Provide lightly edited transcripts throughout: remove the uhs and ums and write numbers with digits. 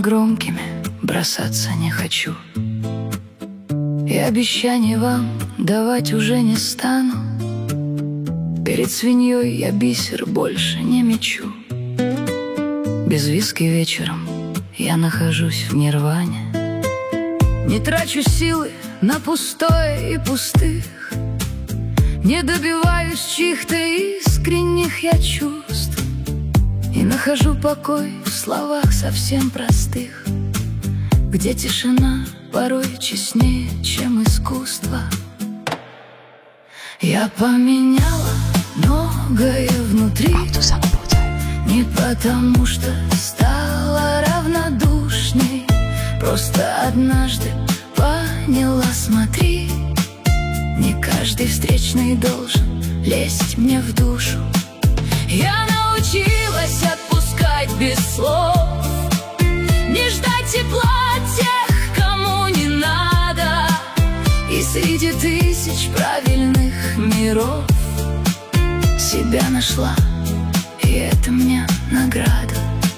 громкими бросаться не хочу, и обещаний вам давать уже не стану. Перед свиньей я бисер больше не мечу. Без виски вечером я нахожусь в нирване. Не трачу силы на пустое и пустых, не добиваюсь чьих-то искренних я чувств, и нахожу покой в словах совсем простых, где тишина порой честнее, чем искусство. Я поменяла многое внутри, не потому что стала равнодушней, просто однажды поняла, смотри, не каждый встречный должен лезть мне в душу. Я научилась отпускать без слов, не ждать тепла тех, кому не надо, и среди тысяч правильных миров себя нашла, и это мне награда.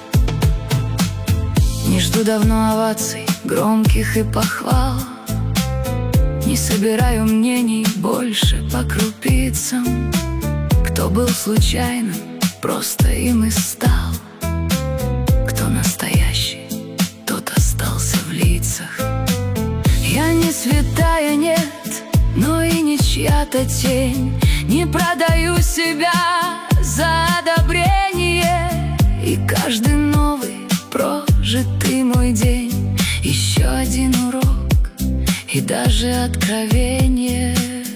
Не жду давно оваций, громких и похвал, не собираю мнений больше по крупицам. Кто был случайным, просто им и стал. Кто настоящий, тот остался в лицах. Я не святая, нет, но и не чья-то тень. Не продаю себя за одобрение, и каждый новый прожитый мой день еще один урок и даже откровение.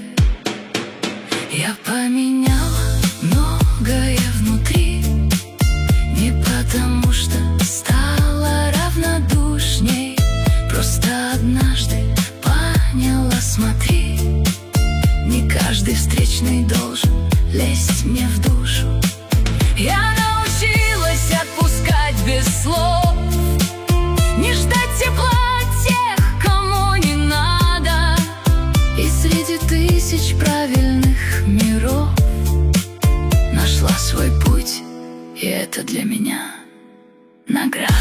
Я поменяла многое внутри, не потому что стала равнодушней, просто однажды поняла, смотри, не каждый встречный должен лезть мне в душу. Я научилась отпускать без слов, не ждать тепла тех, кому не надо, и среди тысяч правильных миров нашла свой путь, и это для меня награда.